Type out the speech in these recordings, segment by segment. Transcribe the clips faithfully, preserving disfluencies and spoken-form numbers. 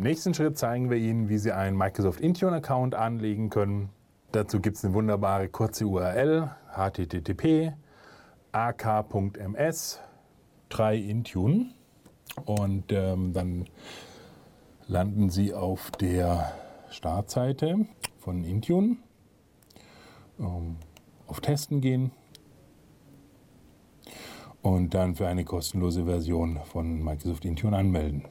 nächsten Schritt zeigen wir Ihnen, wie Sie einen Microsoft Intune-Account anlegen können. Dazu gibt es eine wunderbare kurze U R L, h t t p a k punkt m s drei Intune. Und ähm, dann landen Sie auf der Startseite von Intune. Ähm, auf Testen gehen. Und dann für eine kostenlose Version von Microsoft Intune anmelden.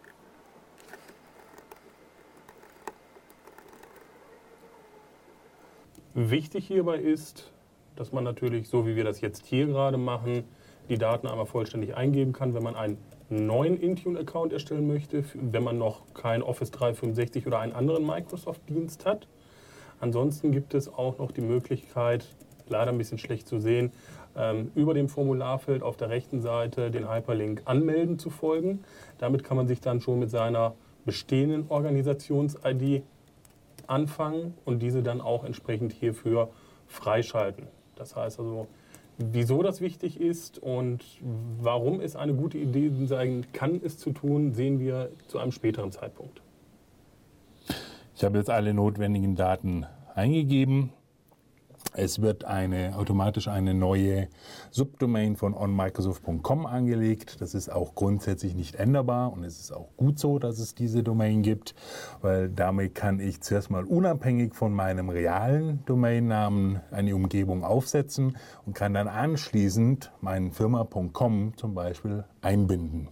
Wichtig hierbei ist, dass man natürlich, so wie wir das jetzt hier gerade machen, die Daten einmal vollständig eingeben kann, wenn man einen neuen Intune-Account erstellen möchte, wenn man noch kein Office dreihundertfünfundsechzig oder einen anderen Microsoft-Dienst hat. Ansonsten gibt es auch noch die Möglichkeit, leider ein bisschen schlecht zu sehen, ähm, über dem Formularfeld auf der rechten Seite den Hyperlink Anmelden zu folgen. Damit kann man sich dann schon mit seiner bestehenden Organisations-I D anfangen und diese dann auch entsprechend hierfür freischalten. Das heißt also, wieso das wichtig ist und warum es eine gute Idee sein kann, es zu tun, sehen wir zu einem späteren Zeitpunkt. Ich habe jetzt alle notwendigen Daten eingegeben. Es wird eine, automatisch eine neue Subdomain von on microsoft punkt com angelegt. Das ist auch grundsätzlich nicht änderbar und es ist auch gut so, dass es diese Domain gibt, weil damit kann ich zuerst mal unabhängig von meinem realen Domainnamen eine Umgebung aufsetzen und kann dann anschließend meinen firma punkt com zum Beispiel einbinden.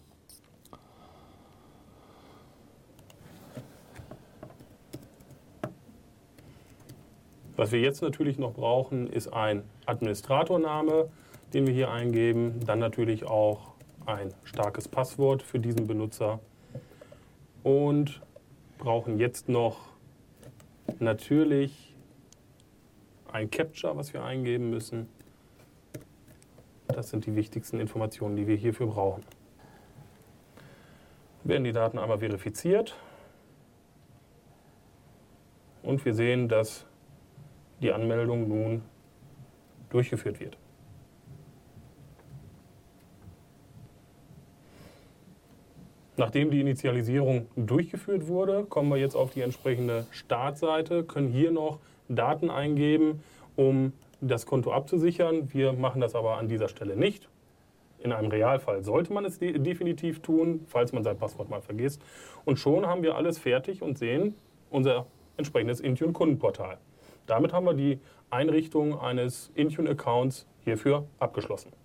Was wir jetzt natürlich noch brauchen, ist ein Administratorname, den wir hier eingeben. Dann natürlich auch ein starkes Passwort für diesen Benutzer. Und brauchen jetzt noch natürlich ein Captcha, was wir eingeben müssen. Das sind die wichtigsten Informationen, die wir hierfür brauchen. Werden die Daten einmal verifiziert. Und wir sehen, dass die Anmeldung nun durchgeführt wird. Nachdem die Initialisierung durchgeführt wurde, kommen wir jetzt auf die entsprechende Startseite, können hier noch Daten eingeben, um das Konto abzusichern. Wir machen das aber an dieser Stelle nicht. In einem Realfall sollte man es de- definitiv tun, falls man sein Passwort mal vergisst. Und schon haben wir alles fertig und sehen unser entsprechendes Intune-Kundenportal. Damit haben wir die Einrichtung eines Intune-Accounts hierfür abgeschlossen.